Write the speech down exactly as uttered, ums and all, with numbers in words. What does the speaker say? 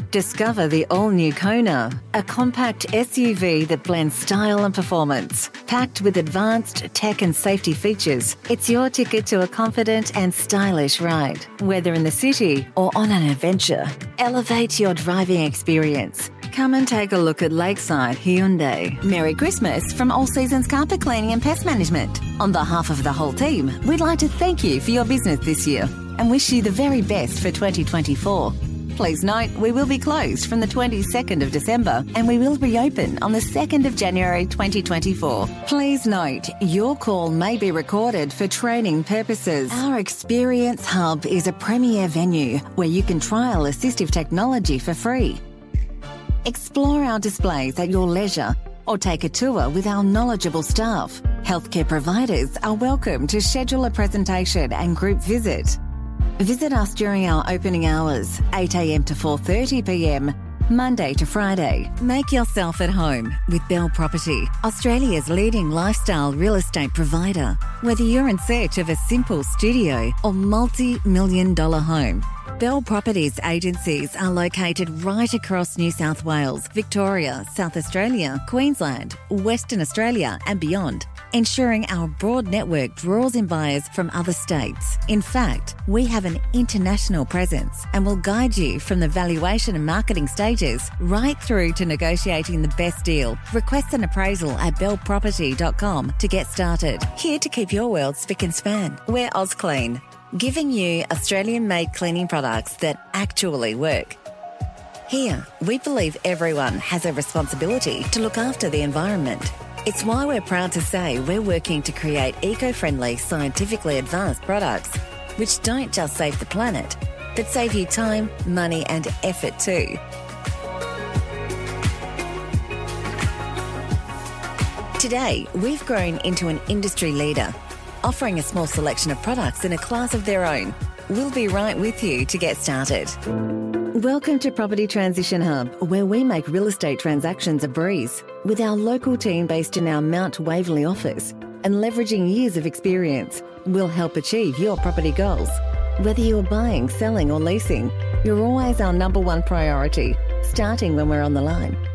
Discover the all-new Kona, a compact S U V that blends style and performance. Packed with advanced tech and safety features, it's your ticket to a confident and stylish ride. Whether in the city or on an adventure, elevate your driving experience. Come and take a look at Lakeside Hyundai. Merry Christmas from All Seasons Carpet Cleaning and Pest Management. On behalf of the whole team, we'd like to thank you for your business this year and wish you the very best for twenty twenty-four. Please note, we will be closed from the twenty-second of December and we will reopen on the second of January twenty twenty-four. Please note, your call may be recorded for training purposes. Our Experience Hub is a premier venue where you can trial assistive technology for free. Explore our displays at your leisure or take a tour with our knowledgeable staff. Healthcare providers are welcome to schedule a presentation and group visit. Visit us during our opening hours, eight a.m. to four thirty p.m, Monday to Friday. Make yourself at home with Bell Property, Australia's leading lifestyle real estate provider. Whether you're in search of a simple studio or multi-million dollar home, Bell Properties agencies are located right across New South Wales, Victoria, South Australia, Queensland, Western Australia and beyond, ensuring our broad network draws in buyers from other states. In fact, we have an international presence and will guide you from the valuation and marketing stages right through to negotiating the best deal. Request an appraisal at bell property dot com to get started. Here to keep your world spick and span. We're AusClean, giving you Australian-made cleaning products that actually work. Here, we believe everyone has a responsibility to look after the environment. It's why we're proud to say we're working to create eco-friendly, scientifically advanced products which don't just save the planet, but save you time, money and effort too. Today, we've grown into an industry leader, offering a small selection of products in a class of their own. We'll be right with you to get started. Welcome to Property Transition Hub, where we make real estate transactions a breeze. With our local team based in our Mount Waverley office and leveraging years of experience, we'll help achieve your property goals. Whether you're buying, selling or leasing, you're always our number one priority, starting when we're on the line.